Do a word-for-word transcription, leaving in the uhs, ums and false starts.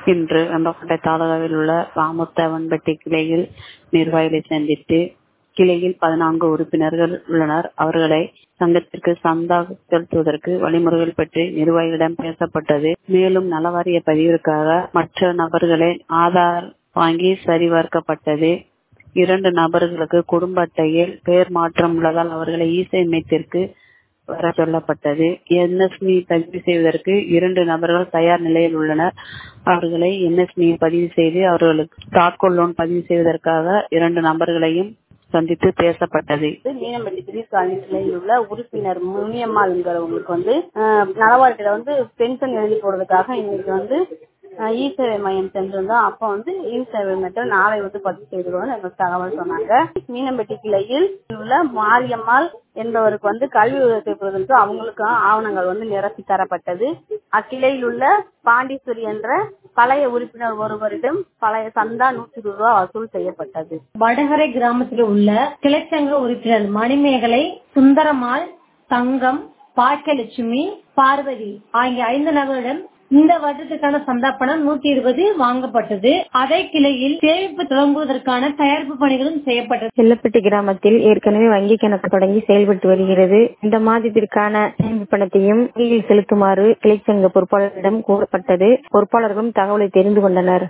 இன்று வெம்பக்கோட்டை தாலுகாவில் உள்ள ராமுத்தவன்பட்டி கிளையில் நிர்வாகிகளை சந்தித்து கிளையில் பதினான்கு உறுப்பினர்கள் உள்ளனர். அவர்களை சங்கத்திற்கு சந்தா செலுத்துவதற்கு வழிமுறைகள் பற்றி நிர்வாகிகளிடம் பேசப்பட்டது. மேலும் நலவாரிய பதிவிற்காக மற்ற நபர்களின் ஆதார் வாங்கி சரிபார்க்கப்பட்டது. இரண்டு நபர்களுக்கு குடும்ப அட்டையில் பெயர் மாற்றம் உள்ளதால் அவர்களை இ-சேவை வர சொல்லப்பட்டது. என்எஸ்மி பதிவு செய்வதற்கு இரண்டு நபர்கள் தயார் நிலையில் உள்ளனர். அவர்களை என்எஸ்மி பதிவு செய்து அவர்களுக்கு தாட்கோல் லோன் பதிவு செய்வதற்காக இரண்டு நபர்களையும் சந்தித்து பேசப்பட்டது. மீனம்பட்டி திடீர் காலனி நிலையில் உள்ள உறுப்பினர் முனியம்மாள் என்கிறவங்களுக்கு வந்து நலவாரியத்துல வந்து பென்ஷன் எழுதி போடுறதுக்காக இன்னைக்கு வந்து இ-சேவை மையம் சென்றிருந்தோம். அப்ப வந்து இ-சேவை மையத்தில் நாளை வந்து பதிவு செய்திருவோம் எங்களுக்கு தகவல் சொன்னாங்க. மீனம்பட்டி கிளையில் உள்ள மாரியம்மாள் என்பவருக்கு வந்து கல்வி உதவி பெறுவதற்கு அவங்களுக்கு ஆவணங்கள் வந்து நிரப்பி தரப்பட்டது. அக்கிளையில் உள்ள பாண்டீஸ்வரி என்ற பழைய உறுப்பினர் ஒருவரிடம் பழைய சந்தா நூற்றி இருபது ரூபாய் வசூல் செய்யப்பட்டது. வடகரை கிராமத்தில் உள்ள கிளைச்சங்க உறுப்பினர் மணிமேகலை, சுந்தரம்மாள், தங்கம், பாக்கியலட்சுமி, பார்வதி ஆகிய ஐந்து நபரிடம் இந்த வருடத்துக்கான சந்தா பணம் நூற்றி இருபது வாங்கப்பட்டது. அதே கிளையில் சேமிப்பு தொடங்குவதற்கான தயாரிப்பு பணிகளும் செய்யப்பட்டது. செல்லப்பட்டி கிராமத்தில் ஏற்கனவே வங்கி கணக்கு தொடங்கி செயல்பட்டு வருகிறது. இந்த மாதத்திற்கான சேமிப்பு பணத்தையும் வங்கியில் செலுத்துமாறு கிளைச்சங்க பொறுப்பாளரிடம் கூறப்பட்டது. பொறுப்பாளர்களும் தகவலை தெரிந்து கொண்டனர்.